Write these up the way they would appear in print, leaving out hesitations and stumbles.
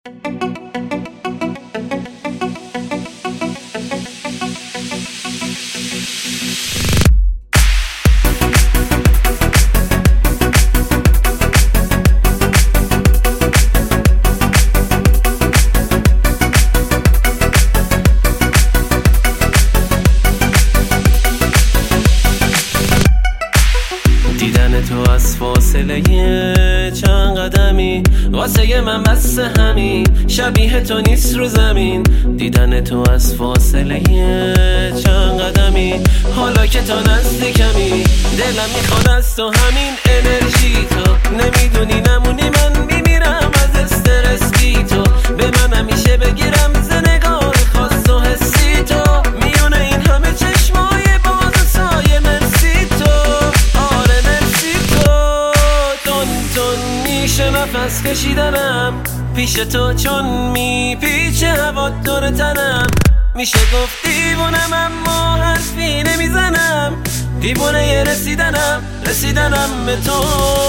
دیدن تو از فاصله چند قدمی واسه من بس همین، شبیه تو نیست رو زمین. دیدن تو از فاصله چند قدمی، حالا که تو نزدیکمی دلم میخواد از تو همین انرژی. تو نمیدونی نمونی من میمیرم از استرس بی تو. به من همیشه بگیرم ز نگاه خاص و حسی تو. میونه این همه چشمای باز و سایه مرسی تو. آره مرسی تو. تون تون میشه نفس کشیدنم پیش تو، چون میپیچه هوا دور تنم. میشه گفت دیوونم اما حرفی نمیزنم. دیوونه یه رسیدنم به تو.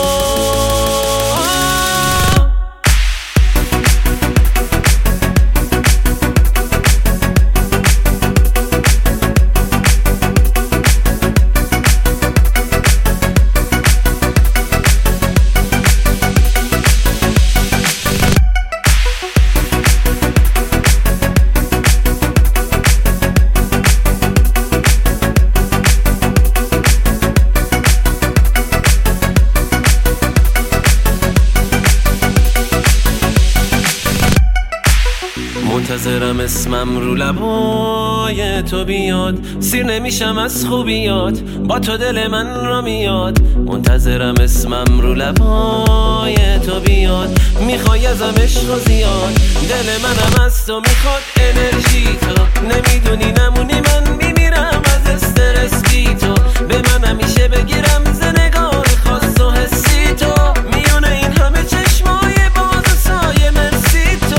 منتظرم اسمم رو لبای تو بیاد، سیر نمیشم از خوبیات، با تو دل من را میاد. منتظرم اسمم رو لبای تو بیاد، میخوای ازم عشق و زیاد. دل منم از تو میخواد انرژی تو. نمیدونی نمونی من میمیرم از استرس بی تو. به من همیشه بگیرم ز نگاه خاص و حسی تو. میونه این همه چشمای باز و سایه مرسی تو.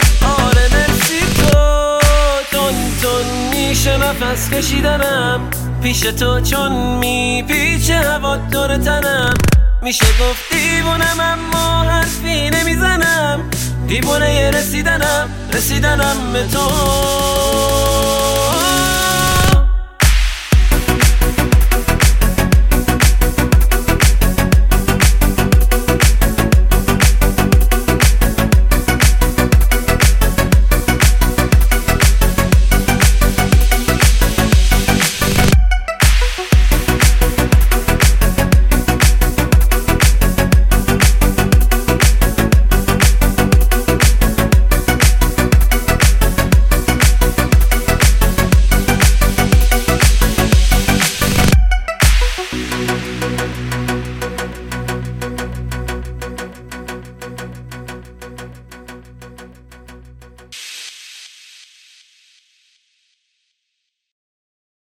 میشه نفس کشیدنم پیش تو، چون میپیچه هوا دور تنم. میشه گفت دیوونم اما حرفی نمیزنم. دیوونه یه رسیدنم به تو.